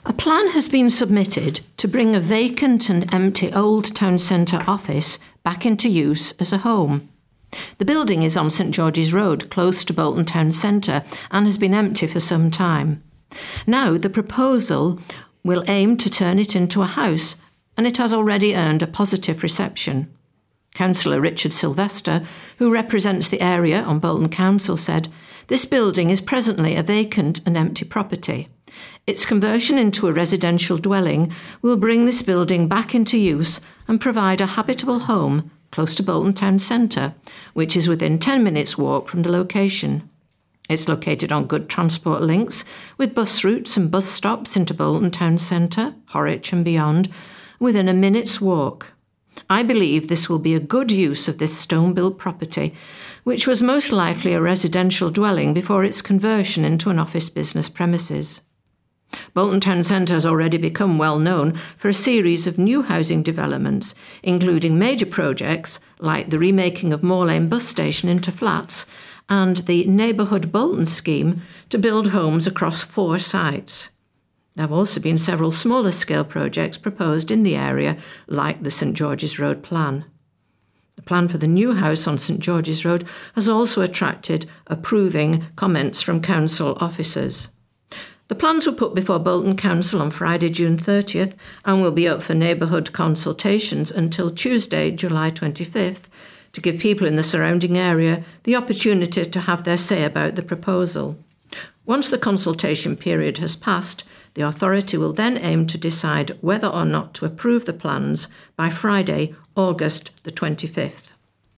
A plan has been submitted to bring a vacant and empty Old Town Centre office back into use as a home. The building is on St George's Road, close to Bolton Town Centre, and has been empty for some time. Now the proposal will aim to turn it into a house, and it has already earned a positive reception. Councillor Richard Sylvester, who represents the area on Bolton Council, said, "This building is presently a vacant and empty property. Its conversion into a residential dwelling will bring this building back into use and provide a habitable home close to Bolton Town Centre, which is within 10 minutes' walk from the location. It's located on good transport links, with bus routes and bus stops into Bolton Town Centre, Horwich and beyond, within a minute's walk. I believe this will be a good use of this stone-built property, which was most likely a residential dwelling before its conversion into an office business premises." Bolton Town Centre has already become well known for a series of new housing developments, including major projects like the remaking of Moor Lane bus station into flats and the Neighbourhood Bolton scheme to build homes across 4 sites. There have also been several smaller scale projects proposed in the area, like the St George's Road plan. The plan for the new house on St George's Road has also attracted approving comments from council officers. The plans were put before Bolton Council on Friday, June 30th, and will be up for neighbourhood consultations until Tuesday, July 25th, to give people in the surrounding area the opportunity to have their say about the proposal. Once the consultation period has passed, the authority will then aim to decide whether or not to approve the plans by Friday, August the 25th.